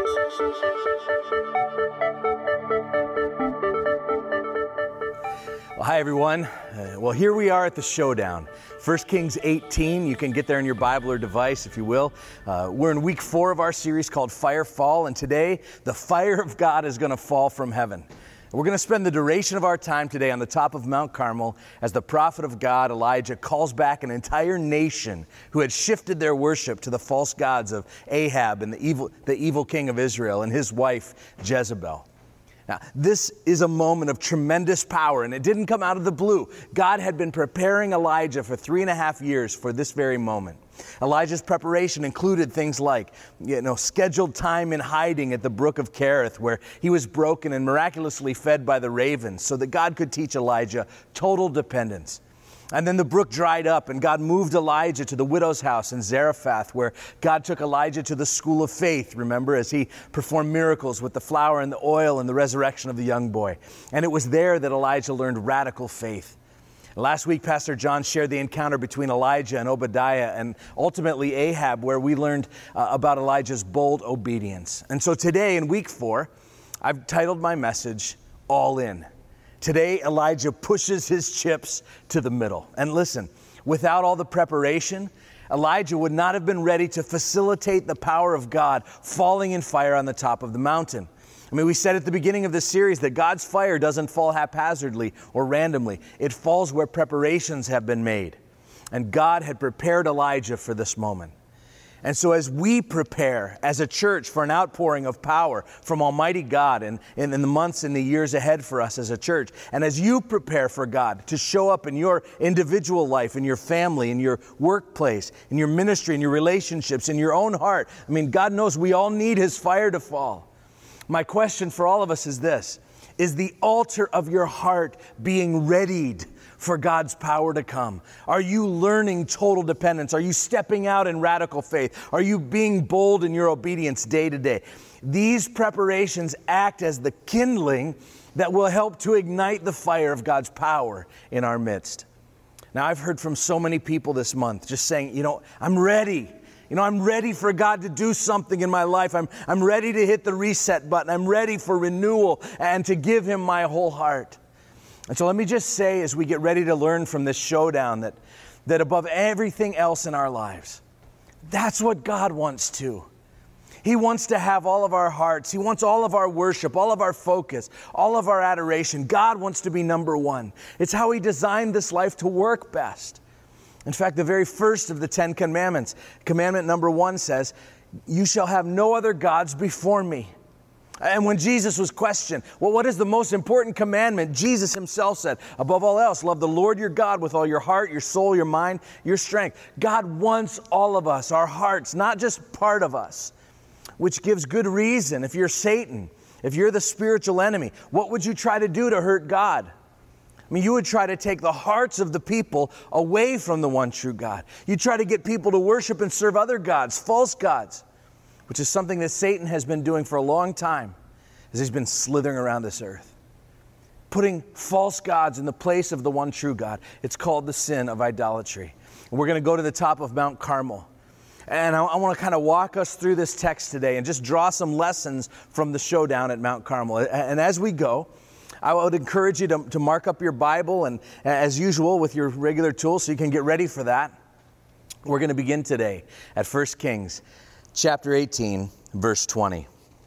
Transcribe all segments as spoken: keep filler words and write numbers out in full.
Well, hi, everyone. Uh, well, here we are at the showdown. First Kings eighteen. You can get there in your Bible or device, if you will. Uh, we're in week four of our series called Fire Fall, and today, the fire of God is going to fall from heaven. We're going to spend the duration of our time today on the top of Mount Carmel as the prophet of God, Elijah, calls back an entire nation who had shifted their worship to the false gods of Ahab and the evil, the evil king of Israel and his wife, Jezebel. Now, this is a moment of tremendous power, and it didn't come out of the blue. God had been preparing Elijah for three and a half years for this very moment. Elijah's preparation included things like, you know, scheduled time in hiding at the brook of Kerith, where he was broken and miraculously fed by the ravens so that God could teach Elijah total dependence. And then the brook dried up, and God moved Elijah to the widow's house in Zarephath, where God took Elijah to the school of faith, remember, as he performed miracles with the flour and the oil and the resurrection of the young boy. And it was there that Elijah learned radical faith. Last week, Pastor John shared the encounter between Elijah and Obadiah and ultimately Ahab, where we learned uh, about Elijah's bold obedience. And so today, in week four, I've titled my message, All In. Today, Elijah pushes his chips to the middle. And listen, without all the preparation, Elijah would not have been ready to facilitate the power of God falling in fire on the top of the mountain. I mean, we said at the beginning of this series that God's fire doesn't fall haphazardly or randomly. It falls where preparations have been made. And God had prepared Elijah for this moment. And so as we prepare as a church for an outpouring of power from Almighty God and in, in the months and the years ahead for us as a church, and as you prepare for God to show up in your individual life, in your family, in your workplace, in your ministry, in your relationships, in your own heart, I mean, God knows we all need His fire to fall. My question for all of us is this: is the altar of your heart being readied for God's power to come? Are you learning total dependence? Are you stepping out in radical faith? Are you being bold in your obedience day to day? These preparations act as the kindling that will help to ignite the fire of God's power in our midst. Now, I've heard from so many people this month just saying, you know, I'm ready. You know, I'm ready for God to do something in my life. I'm, I'm ready to hit the reset button. I'm ready for renewal and to give Him my whole heart. And so let me just say, as we get ready to learn from this showdown, that, that above everything else in our lives, that's what God wants too. He wants to have all of our hearts. He wants all of our worship, all of our focus, all of our adoration. God wants to be number one. It's how He designed this life to work best. In fact, the very first of the Ten Commandments, commandment number one says, "You shall have no other gods before me." And when Jesus was questioned, well, what is the most important commandment? Jesus Himself said, above all else, love the Lord your God with all your heart, your soul, your mind, your strength. God wants all of us, our hearts, not just part of us, which gives good reason. If you're Satan, if you're the spiritual enemy, what would you try to do to hurt God? I mean, you would try to take the hearts of the people away from the one true God. You try to get people to worship and serve other gods, false gods, which is something that Satan has been doing for a long time as he's been slithering around this earth, putting false gods in the place of the one true God. It's called the sin of idolatry. And we're going to go to the top of Mount Carmel. And I, I want to kind of walk us through this text today and just draw some lessons from the showdown at Mount Carmel. And as we go, I would encourage you to, to mark up your Bible, and as usual with your regular tools so you can get ready for that. We're going to begin today at First Kings chapter eighteen, verse twenty.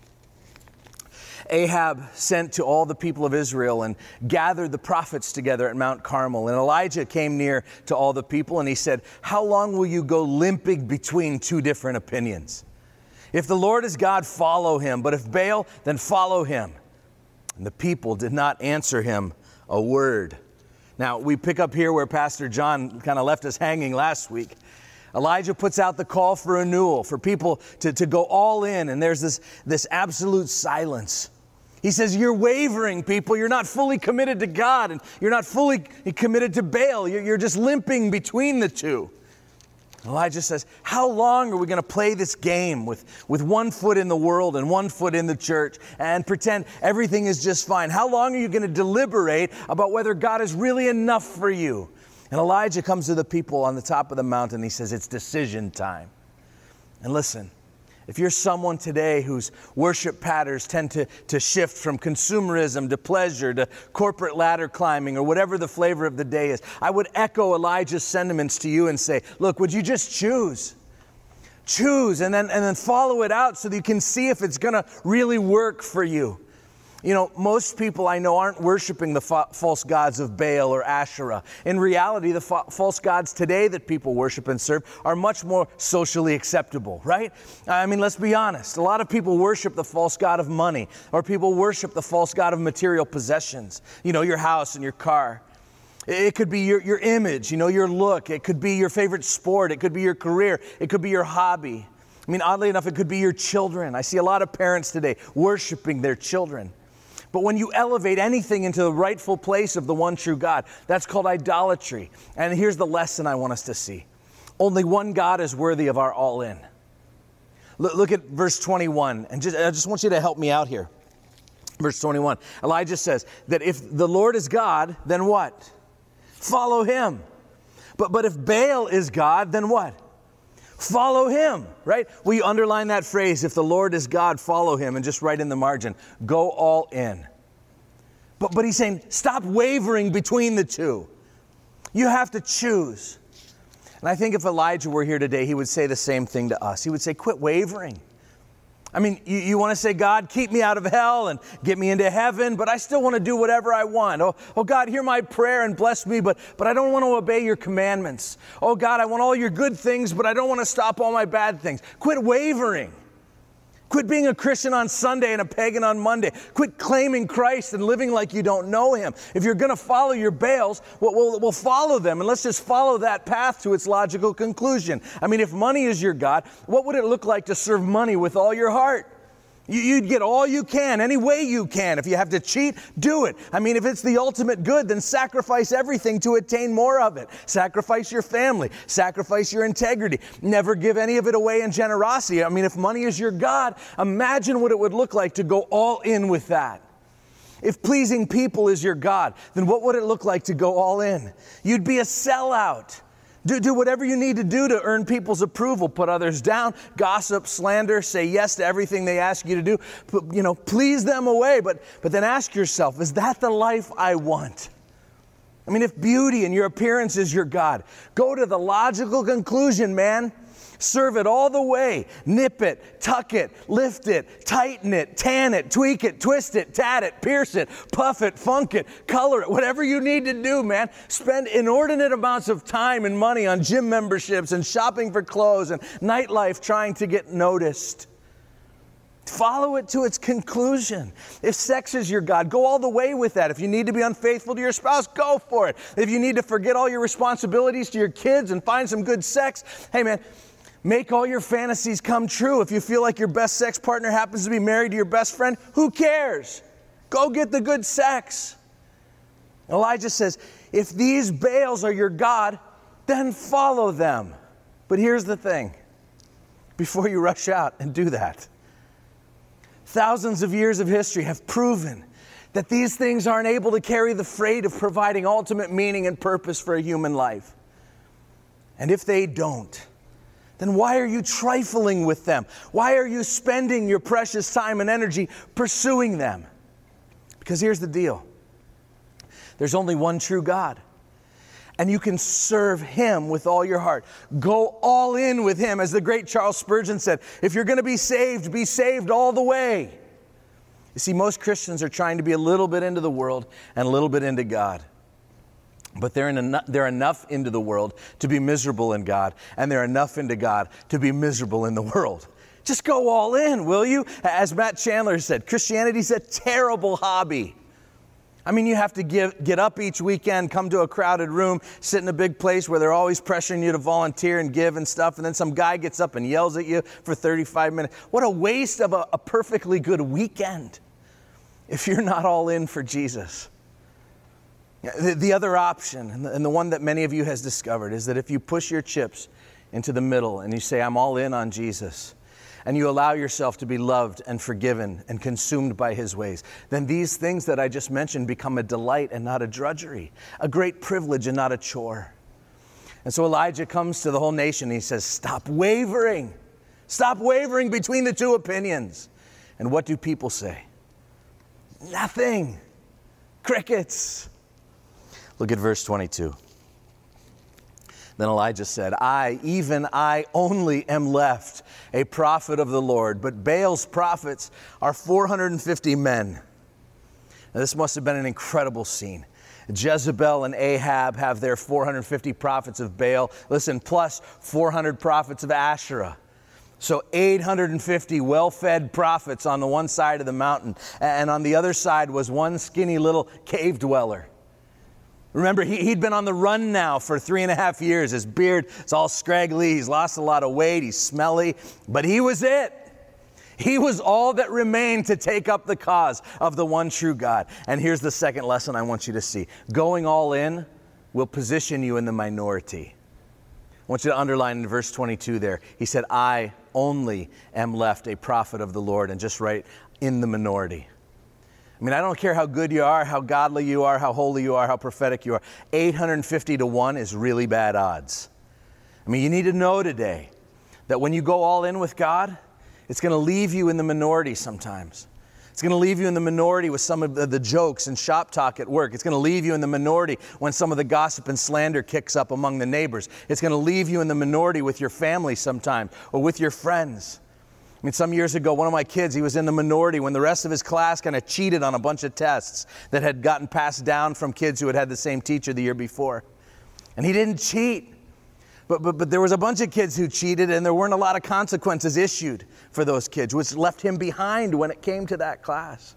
Ahab sent to all the people of Israel and gathered the prophets together at Mount Carmel. And Elijah came near to all the people and he said, "How long will you go limping between two different opinions? If the Lord is God, follow Him. But if Baal, then follow him." And the people did not answer him a word. Now, we pick up here where Pastor John kind of left us hanging last week. Elijah puts out the call for renewal, for people to, to go all in, and there's this, this absolute silence. He says, you're wavering, people. You're not fully committed to God, and you're not fully committed to Baal. You're, you're just limping between the two. Elijah says, how long are we going to play this game with, with one foot in the world and one foot in the church and pretend everything is just fine? How long are you going to deliberate about whether God is really enough for you? And Elijah comes to the people on the top of the mountain. He says, it's decision time. And listen, If you're someone today whose worship patterns tend to, to shift from consumerism to pleasure to corporate ladder climbing or whatever the flavor of the day is, I would echo Elijah's sentiments to you and say, look, would you just choose? Choose and then, and then follow it out so that you can see if it's going to really work for you. You know, most people I know aren't worshiping the fa- false gods of Baal or Asherah. In reality, the fa- false gods today that people worship and serve are much more socially acceptable, right? I mean, let's be honest. A lot of people worship the false god of money, or people worship the false god of material possessions. You know, your house and your car. It could be your, your image, you know, your look. It could be your favorite sport. It could be your career. It could be your hobby. I mean, oddly enough, it could be your children. I see a lot of parents today worshiping their children. But when you elevate anything into the rightful place of the one true God, that's called idolatry. And here's the lesson I want us to see. Only one God is worthy of our all in. Look, look at verse twenty-one. And just, I just want you to help me out here. Verse twenty-one. Elijah says that if the Lord is God, then what? Follow him. But, but if Baal is God, then what? Follow him, right? Will you underline that phrase, if the Lord is God, follow him, and just write in the margin, go all in. But, but he's saying, stop wavering between the two. You have to choose. And I think if Elijah were here today, he would say the same thing to us. He would say, quit wavering. I mean, you, you want to say, God, keep me out of hell and get me into heaven, but I still want to do whatever I want. Oh, oh God, hear my prayer and bless me, but, but I don't want to obey your commandments. Oh God, I want all your good things, but I don't want to stop all my bad things. Quit wavering. Quit being a Christian on Sunday and a pagan on Monday. Quit claiming Christ and living like you don't know him. If you're going to follow your Baals, we'll, we'll, we'll follow them, and let's just follow that path to its logical conclusion. I mean, if money is your God, what would it look like to serve money with all your heart? You'd get all you can, any way you can. If you have to cheat, do it. I mean, if it's the ultimate good, then sacrifice everything to attain more of it. Sacrifice your family. Sacrifice your integrity. Never give any of it away in generosity. I mean, if money is your God, imagine what it would look like to go all in with that. If pleasing people is your God, then what would it look like to go all in? You'd be a sellout. Do, do whatever you need to do to earn people's approval. Put others down, gossip, slander, say yes to everything they ask you to do. Put, you know, please them away. But, but then ask yourself, is that the life I want? I mean, if beauty and your appearance is your God, go to the logical conclusion, man. Serve it all the way. Nip it, tuck it, lift it, tighten it, tan it, tweak it, twist it, tat it, pierce it, puff it, funk it, color it, whatever you need to do, man. Spend inordinate amounts of time and money on gym memberships and shopping for clothes and nightlife trying to get noticed. Follow it to its conclusion. If sex is your God, go all the way with that. If you need to be unfaithful to your spouse, go for it. If you need to forget all your responsibilities to your kids and find some good sex, hey man, make all your fantasies come true. If you feel like your best sex partner happens to be married to your best friend, who cares? Go get the good sex. Elijah says, if these Baals are your God, then follow them. But here's the thing. Before you rush out and do that, thousands of years of history have proven that these things aren't able to carry the freight of providing ultimate meaning and purpose for a human life. And if they don't, then why are you trifling with them? Why are you spending your precious time and energy pursuing them? Because here's the deal. There's only one true God. And you can serve him with all your heart. Go all in with him. As the great Charles Spurgeon said, if you're going to be saved, be saved all the way. You see, most Christians are trying to be a little bit into the world and a little bit into God. But they're, in enough, they're enough into the world to be miserable in God, and they're enough into God to be miserable in the world. Just go all in, will you? As Matt Chandler said, Christianity's a terrible hobby. I mean, you have to give, get up each weekend, come to a crowded room, sit in a big place where they're always pressuring you to volunteer and give and stuff, and then some guy gets up and yells at you for thirty-five minutes. What a waste of a, a perfectly good weekend if you're not all in for Jesus. The, the other option, and the, and the one that many of you has discovered, is that if you push your chips into the middle and you say, I'm all in on Jesus, and you allow yourself to be loved and forgiven and consumed by his ways, then these things that I just mentioned become a delight and not a drudgery, a great privilege and not a chore. And so Elijah comes to the whole nation and he says, stop wavering. Stop wavering between the two opinions. And what do people say? Nothing. Crickets. Look at verse twenty-two. Then Elijah said, I, even I only am left, a prophet of the Lord, but Baal's prophets are four hundred fifty men. Now, this must have been an incredible scene. Jezebel and Ahab have their four hundred fifty prophets of Baal, listen, plus four hundred prophets of Asherah. So eight hundred fifty well-fed prophets on the one side of the mountain, and on the other side was one skinny little cave dweller. Remember, he, he'd been on the run now for three and a half years. His beard is all scraggly. He's lost a lot of weight. He's smelly. But he was it. He was all that remained to take up the cause of the one true God. And here's the second lesson I want you to see. Going all in will position you in the minority. I want you to underline in verse twenty-two there. He said, I only am left a prophet of the Lord. And just write, in the minority. I mean, I don't care how good you are, how godly you are, how holy you are, how prophetic you are. eight hundred fifty to one is really bad odds. I mean, you need to know today that when you go all in with God, it's going to leave you in the minority sometimes. It's going to leave you in the minority with some of the, the jokes and shop talk at work. It's going to leave you in the minority when some of the gossip and slander kicks up among the neighbors. It's going to leave you in the minority with your family sometimes or with your friends. I mean, some years ago, one of my kids, he was in the minority when the rest of his class kind of cheated on a bunch of tests that had gotten passed down from kids who had had the same teacher the year before. And he didn't cheat. But, but, but there was a bunch of kids who cheated, and there weren't a lot of consequences issued for those kids, which left him behind when it came to that class.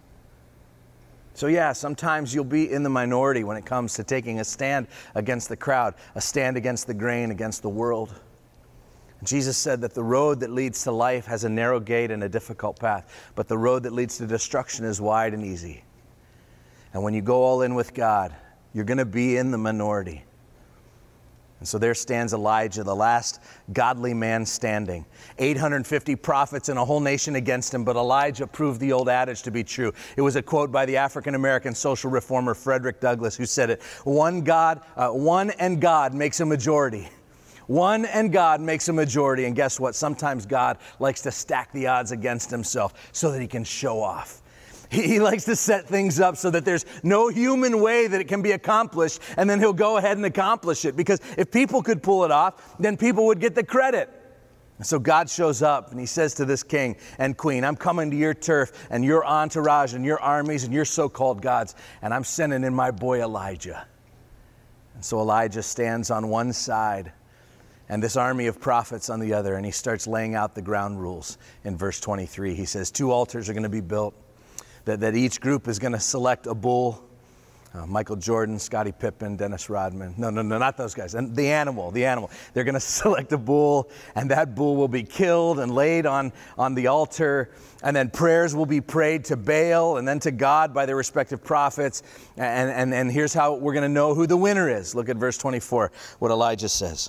So yeah, sometimes you'll be in the minority when it comes to taking a stand against the crowd, a stand against the grain, against the world. Jesus said that the road that leads to life has a narrow gate and a difficult path, but the road that leads to destruction is wide and easy. And when you go all in with God, you're going to be in the minority. And so there stands Elijah, the last godly man standing. eight hundred fifty prophets and a whole nation against him, but Elijah proved the old adage to be true. It was a quote by the African-American social reformer Frederick Douglass, who said it, one God, uh, one and God makes a majority. One and God makes a majority, and guess what? Sometimes God likes to stack the odds against himself so that he can show off. He, he likes to set things up so that there's no human way that it can be accomplished, and then he'll go ahead and accomplish it. Because if people could pull it off, then people would get the credit. And so God shows up, and he says to this king and queen, I'm coming to your turf and your entourage and your armies and your so-called gods, and I'm sending in my boy Elijah. And so Elijah stands on one side, and this army of prophets on the other, and he starts laying out the ground rules in verse twenty-three. He says two altars are going to be built, that, that each group is going to select a bull. Uh, Michael Jordan, Scottie Pippen, Dennis Rodman. No, no, no, not those guys. And the animal, the animal. They're going to select a bull, and that bull will be killed and laid on, on the altar. And then prayers will be prayed to Baal and then to God by their respective prophets. And, and, and here's how we're going to know who the winner is. Look at verse twenty-four, what Elijah says.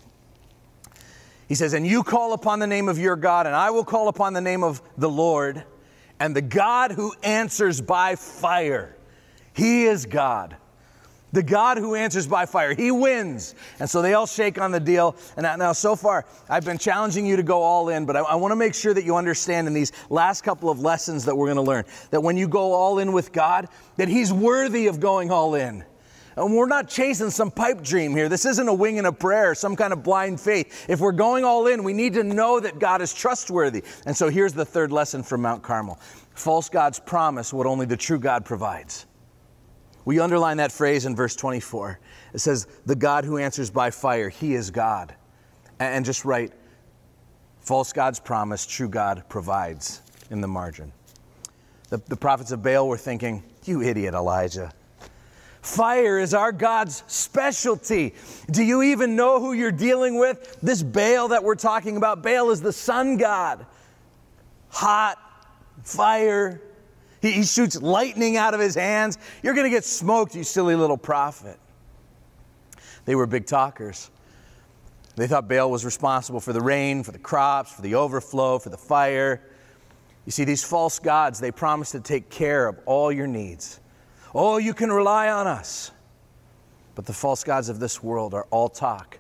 He says, and you call upon the name of your God, and I will call upon the name of the Lord, and the God who answers by fire. He is God. The God who answers by fire. He wins. And so they all shake on the deal. And now, so far, I've been challenging you to go all in, but I, I want to make sure that you understand in these last couple of lessons that we're going to learn, that when you go all in with God, that He's worthy of going all in. And we're not chasing some pipe dream here. This isn't a wing and a prayer, some kind of blind faith. If we're going all in, we need to know that God is trustworthy. And so here's the third lesson from Mount Carmel. False gods promise what only the true God provides. We underline that phrase in verse twenty-four. It says, the God who answers by fire, He is God. And just write, false gods promise, true God provides in the margin. The, the prophets of Baal were thinking, you idiot, Elijah. Fire is our God's specialty. Do you even know who you're dealing with? This Baal that we're talking about, Baal is the sun god. Hot, fire. He, he shoots lightning out of his hands. You're going to get smoked, you silly little prophet. They were big talkers. They thought Baal was responsible for the rain, for the crops, for the overflow, for the fire. You see, these false gods, they promise to take care of all your needs. Oh, you can rely on us. But the false gods of this world are all talk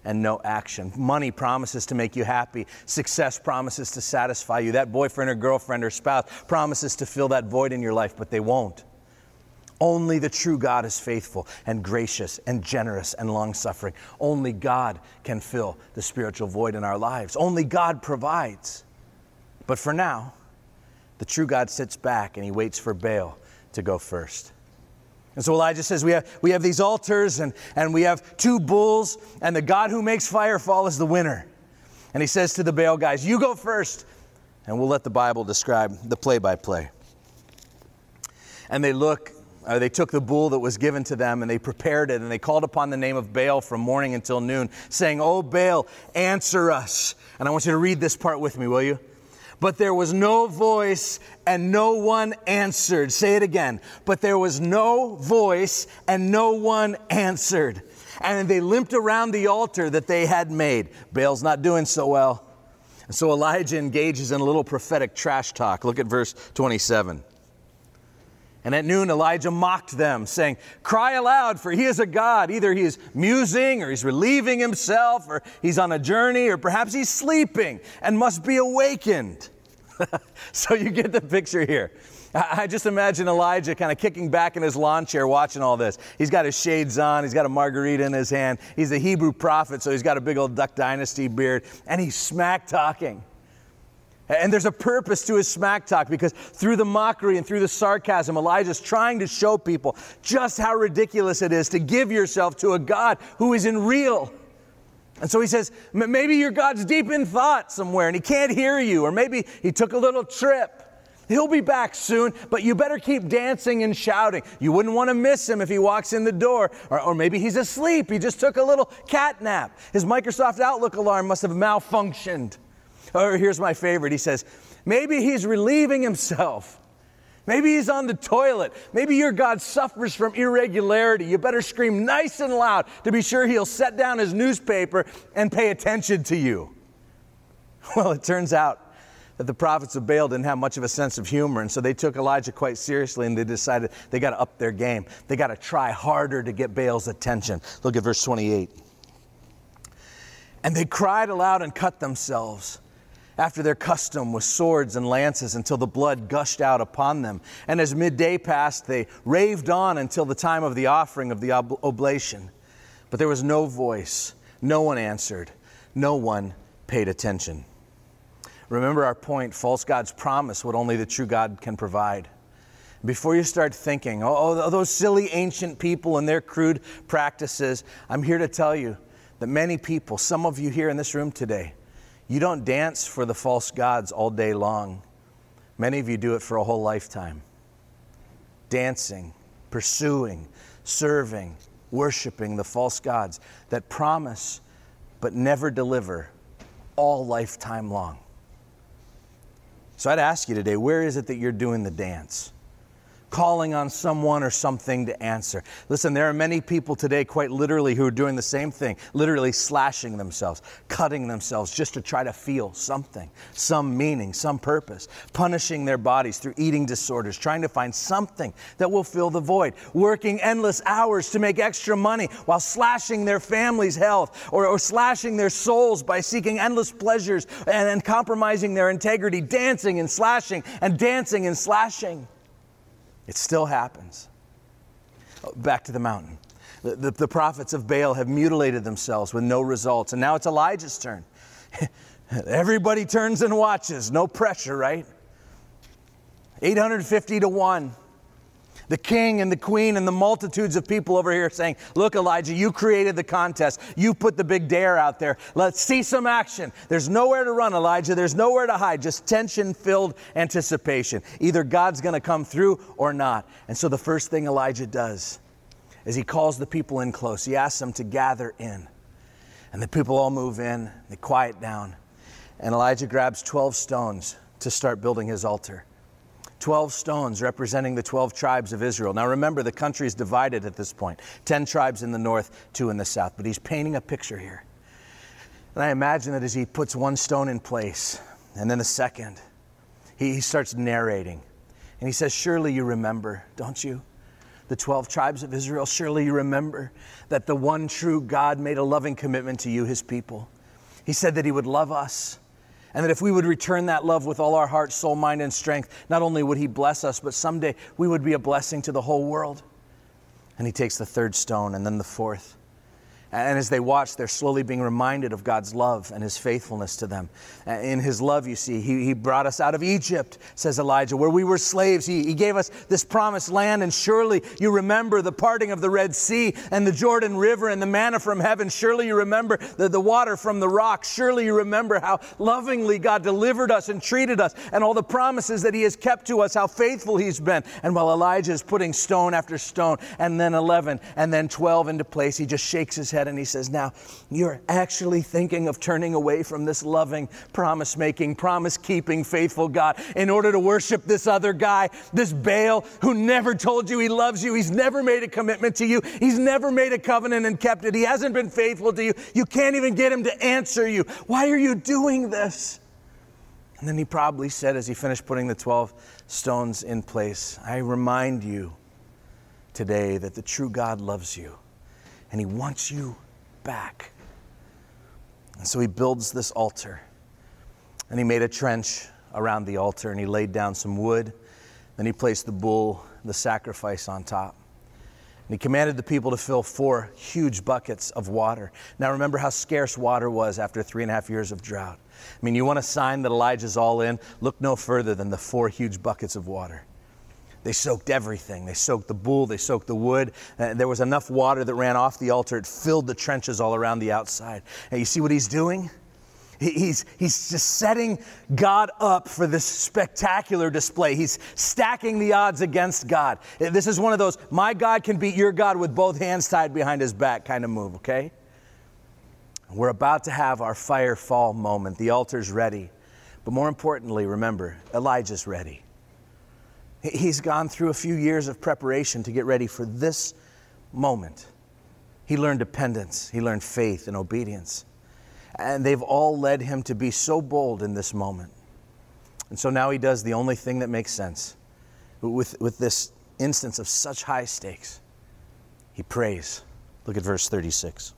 and no action. Money promises to make you happy. Success promises to satisfy you. That boyfriend or girlfriend or spouse promises to fill that void in your life, but they won't. Only the true God is faithful and gracious and generous and long-suffering. Only God can fill the spiritual void in our lives. Only God provides. But for now, the true God sits back and he waits for Baal to go first. And so Elijah says, we have, we have these altars and, and we have two bulls, and the God who makes fire fall is the winner. And he says to the Baal guys, you go first, and we'll let the Bible describe the play-by-play. And they look... Uh, they took the bull that was given to them and they prepared it, and they called upon the name of Baal from morning until noon, saying, "O Baal, answer us." And I want you to read this part with me, will you? But there was no voice and no one answered. Say it again. But there was no voice and no one answered. And they limped around the altar that they had made. Baal's not doing so well. And so Elijah engages in a little prophetic trash talk. Look at verse twenty-seven. And at noon, Elijah mocked them, saying, "Cry aloud, for he is a god. Either he is musing, or he's relieving himself, or he's on a journey, or perhaps he's sleeping and must be awakened." So you get the picture here. I just imagine Elijah kind of kicking back in his lawn chair watching all this. He's got his shades on. He's got a margarita in his hand. He's a Hebrew prophet, so he's got a big old Duck Dynasty beard, and he's smack talking. And there's a purpose to his smack talk, because through the mockery and through the sarcasm, Elijah's trying to show people just how ridiculous it is to give yourself to a God who isn't real. And so he says, maybe your God's deep in thought somewhere and he can't hear you, or maybe he took a little trip. He'll be back soon, but you better keep dancing and shouting. You wouldn't want to miss him if he walks in the door. Or, or maybe he's asleep. He just took a little cat nap. His Microsoft Outlook alarm must have malfunctioned. Or here's my favorite. He says, maybe he's relieving himself. Maybe he's on the toilet. Maybe your God suffers from irregularity. You better scream nice and loud to be sure he'll set down his newspaper and pay attention to you. Well, it turns out that the prophets of Baal didn't have much of a sense of humor, and so they took Elijah quite seriously, and they decided they got to up their game. They got to try harder to get Baal's attention. Look at verse twenty-eight. And they cried aloud and cut themselves after their custom with swords and lances until the blood gushed out upon them. And as midday passed, they raved on until the time of the offering of the ob- oblation. But there was no voice, no one answered, no one paid attention. Remember our point, false gods promise what only the true God can provide. Before you start thinking, oh, those silly ancient people and their crude practices, I'm here to tell you that many people, some of you here in this room today, you don't dance for the false gods all day long. Many of you do it for a whole lifetime. Dancing, pursuing, serving, worshiping the false gods that promise but never deliver all lifetime long. So I'd ask you today, where is it that you're doing the dance? Calling on someone or something to answer. Listen, there are many people today, quite literally, who are doing the same thing, literally slashing themselves, cutting themselves just to try to feel something, some meaning, some purpose, punishing their bodies through eating disorders, trying to find something that will fill the void, working endless hours to make extra money while slashing their family's health, or, or slashing their souls by seeking endless pleasures and, and compromising their integrity, dancing and slashing and dancing and slashing. It still happens. Back to the mountain. The, the, the prophets of Baal have mutilated themselves with no results. And now it's Elijah's turn. Everybody turns and watches. No pressure, right? eight hundred fifty to one. The king and the queen and the multitudes of people over here saying, look, Elijah, you created the contest. You put the big dare out there. Let's see some action. There's nowhere to run, Elijah. There's nowhere to hide. Just tension-filled anticipation. Either God's going to come through or not. And so the first thing Elijah does is he calls the people in close. He asks them to gather in. And the people all move in. They quiet down. And Elijah grabs twelve stones to start building his altar. twelve stones representing the twelve tribes of Israel. Now remember, the country is divided at this point. ten tribes in the north, two in the south. But he's painting a picture here. And I imagine that as he puts one stone in place, and then the second, he, he starts narrating. And he says, surely you remember, don't you? the twelve tribes of Israel, surely you remember that the one true God made a loving commitment to you, his people. He said that he would love us, and that if we would return that love with all our heart, soul, mind, and strength, not only would he bless us, but someday we would be a blessing to the whole world. And he takes the third stone and then the fourth. And as they watch, they're slowly being reminded of God's love and his faithfulness to them. In his love, you see, he, he brought us out of Egypt, says Elijah, where we were slaves. He, he gave us this promised land, and surely you remember the parting of the Red Sea and the Jordan River and the manna from heaven. Surely you remember the, the water from the rock. Surely you remember how lovingly God delivered us and treated us, and all the promises that he has kept to us, how faithful he's been. And while Elijah is putting stone after stone, and then eleven, and then twelve into place, he just shakes his head and he says, now, you're actually thinking of turning away from this loving, promise-making, promise-keeping, faithful God in order to worship this other guy, this Baal, who never told you he loves you. He's never made a commitment to you. He's never made a covenant and kept it. He hasn't been faithful to you. You can't even get him to answer you. Why are you doing this? And then he probably said, as he finished putting the twelve stones in place, I remind you today that the true God loves you. And he wants you back. And so he builds this altar. And he made a trench around the altar, and he laid down some wood. Then he placed the bull, the sacrifice, on top. And he commanded the people to fill four huge buckets of water. Now remember how scarce water was after three and a half years of drought. I mean, you want a sign that Elijah's all in? Look no further than the four huge buckets of water. They soaked everything. They soaked the bull. They soaked the wood. Uh, there was enough water that ran off the altar. It filled the trenches all around the outside. And you see what he's doing? He, he's, he's just setting God up for this spectacular display. He's stacking the odds against God. This is one of those, my God can beat your God with both hands tied behind his back kind of move, okay? We're about to have our fire fall moment. The altar's ready. But more importantly, remember, Elijah's ready. He's gone through a few years of preparation to get ready for this moment. He learned dependence. He learned faith and obedience. And they've all led him to be so bold in this moment. And so now he does the only thing that makes sense. With, with this instance of such high stakes, he prays. Look at verse thirty-six.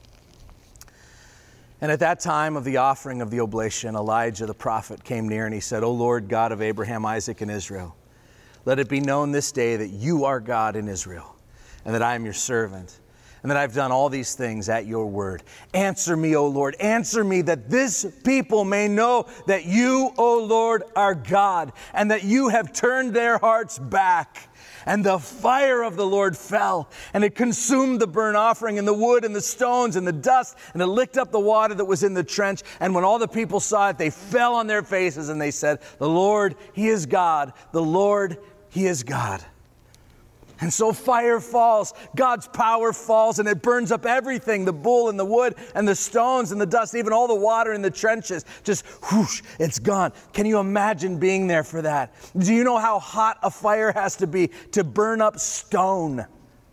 And at that time of the offering of the oblation, Elijah the prophet came near, and he said, O Lord God of Abraham, Isaac, and Israel, let it be known this day that you are God in Israel, and that I am your servant, and that I've done all these things at your word. Answer me, O Lord, answer me, that this people may know that you, O Lord, are God, and that you have turned their hearts back. And the fire of the Lord fell, and it consumed the burnt offering and the wood and the stones and the dust, and it licked up the water that was in the trench. And when all the people saw it, they fell on their faces, and they said, the Lord, he is God. The Lord, he is God. And so fire falls, God's power falls, and it burns up everything, the bull and the wood and the stones and the dust, even all the water in the trenches. Just whoosh, it's gone. Can you imagine being there for that? Do you know how hot a fire has to be to burn up stone? And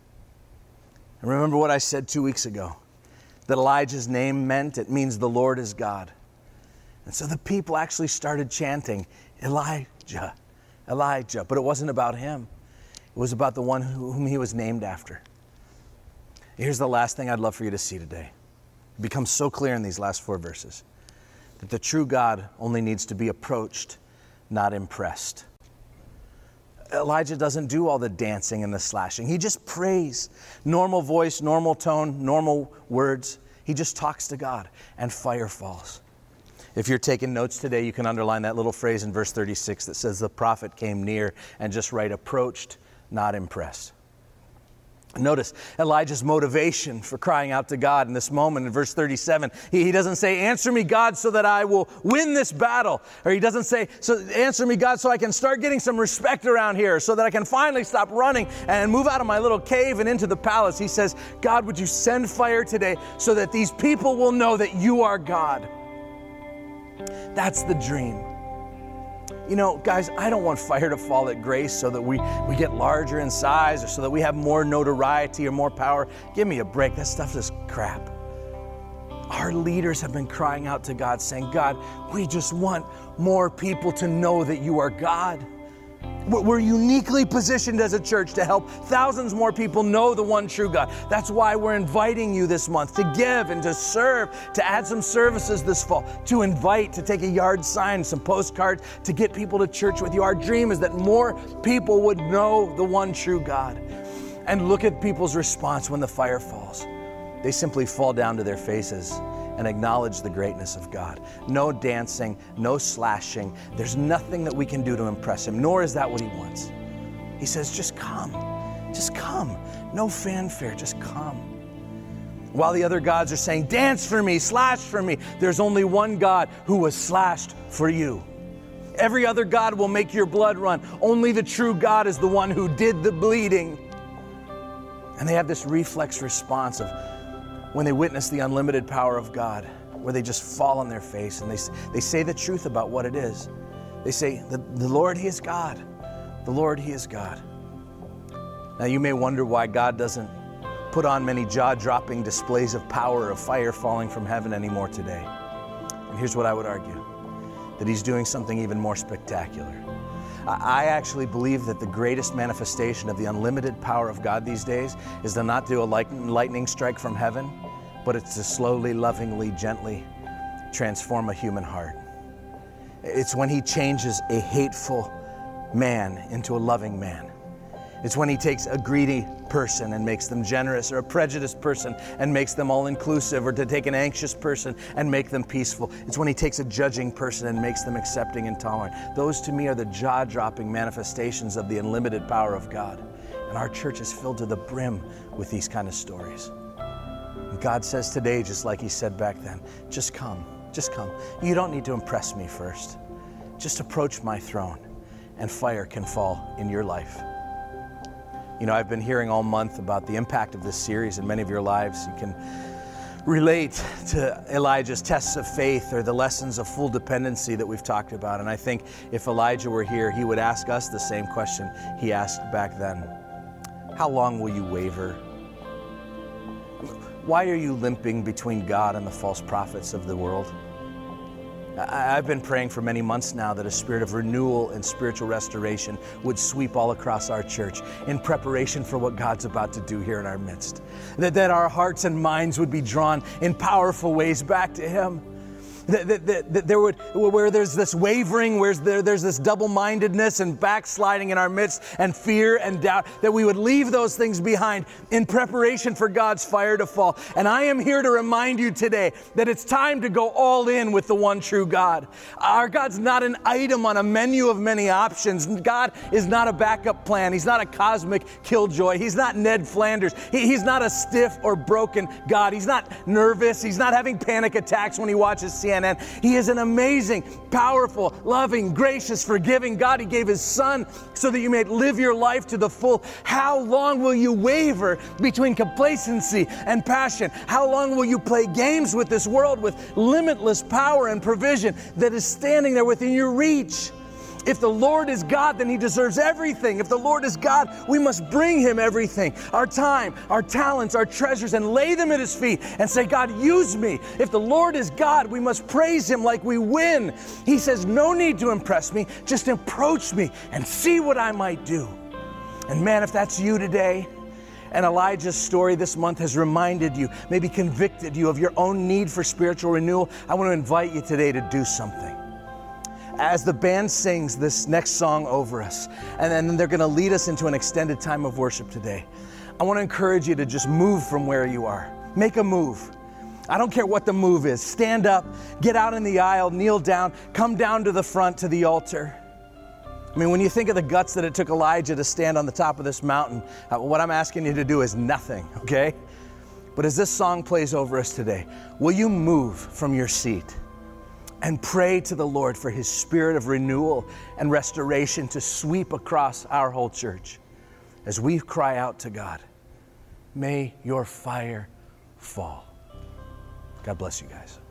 remember what I said two weeks ago, that Elijah's name meant, it means the Lord is God. And so the people actually started chanting, Elijah, Elijah, but it wasn't about him. It was about the one whom he was named after. Here's the last thing I'd love for you to see today. It becomes so clear in these last four verses that the true God only needs to be approached, not impressed. Elijah doesn't do all the dancing and the slashing. He just prays. Normal voice, normal tone, normal words. He just talks to God, and fire falls. If you're taking notes today, you can underline that little phrase in verse thirty-six that says the prophet came near, and just write approached, not impressed. Notice Elijah's motivation for crying out to God in this moment in verse thirty-seven. He, he doesn't say, answer me, God, so that I will win this battle. Or he doesn't say, so answer me, God, so I can start getting some respect around here, so that I can finally stop running and move out of my little cave and into the palace. He says, God, would you send fire today so that these people will know that you are God? That's the dream. You know, guys, I don't want fire to fall at Grace so that we, we get larger in size or so that we have more notoriety or more power. Give me a break. That stuff is crap. Our leaders have been crying out to God saying, God, we just want more people to know that you are God. We're uniquely positioned as a church to help thousands more people know the one true God. That's why we're inviting you this month to give and to serve, to add some services this fall, to invite, to take a yard sign, some postcards, to get people to church with you. Our dream is that more people would know the one true God. And look at people's response when the fire falls. They simply fall down to their faces and acknowledge the greatness of God. No dancing, no slashing. There's nothing that we can do to impress him, nor is that what he wants. He says, just come, just come. No fanfare, just come. While the other gods are saying, dance for me, slash for me, there's only one God who was slashed for you. Every other God will make your blood run. Only the true God is the one who did the bleeding. And they have this reflex response of, when they witness the unlimited power of God, where they just fall on their face and they, they say the truth about what it is. They say, the, the Lord, he is God. The Lord, he is God. Now you may wonder why God doesn't put on many jaw-dropping displays of power, of fire falling from heaven anymore today. And here's what I would argue, that he's doing something even more spectacular. I actually believe that the greatest manifestation of the unlimited power of God these days is to not do a lightning strike from heaven, but it's to slowly, lovingly, gently transform a human heart. It's when he changes a hateful man into a loving man. It's when he takes a greedy person and makes them generous, or a prejudiced person and makes them all-inclusive, or to take an anxious person and make them peaceful. It's when he takes a judging person and makes them accepting and tolerant. Those to me are the jaw-dropping manifestations of the unlimited power of God. And our church is filled to the brim with these kind of stories. And God says today, just like he said back then, just come, just come. You don't need to impress me first. Just approach my throne and fire can fall in your life. You know, I've been hearing all month about the impact of this series in many of your lives. You can relate to Elijah's tests of faith or the lessons of full dependency that we've talked about. And I think if Elijah were here, he would ask us the same question he asked back then. How long will you waver? Why are you limping between God and the false prophets of the world? I've been praying for many months now that a spirit of renewal and spiritual restoration would sweep all across our church in preparation for what God's about to do here in our midst. That, that our hearts and minds would be drawn in powerful ways back to him. That, that, that, that there would, where there's this wavering, where there, there's this double-mindedness and backsliding in our midst, and fear and doubt, that we would leave those things behind in preparation for God's fire to fall. And I am here to remind you today that it's time to go all in with the one true God. Our God's not an item on a menu of many options. God is not a backup plan. He's not a cosmic killjoy. He's not Ned Flanders. He, he's not a stiff or broken God. He's not nervous. He's not having panic attacks when he watches C N N. He is an amazing, powerful, loving, gracious, forgiving God. He gave his son so that you may live your life to the full. How long will you waver between complacency and passion? How long will you play games with this world with limitless power and provision that is standing there within your reach? If the Lord is God, then he deserves everything. If the Lord is God, we must bring him everything. Our time, our talents, our treasures, and lay them at his feet and say, God, use me. If the Lord is God, we must praise him like we win. He says, no need to impress me. Just approach me and see what I might do. And man, if that's you today, and Elijah's story this month has reminded you, maybe convicted you of your own need for spiritual renewal, I want to invite you today to do something. As the band sings this next song over us, and then they're going to lead us into an extended time of worship today, I want to encourage you to just move from where you are. Make a move. I don't care what the move is. Stand up, get out in the aisle, kneel down, come down to the front to the altar. I mean, when you think of the guts that it took Elijah to stand on the top of this mountain, uh, what I'm asking you to do is nothing, okay? But as this song plays over us today, will you move from your seat and pray to the Lord for his spirit of renewal and restoration to sweep across our whole church as we cry out to God, may your fire fall. God bless you guys.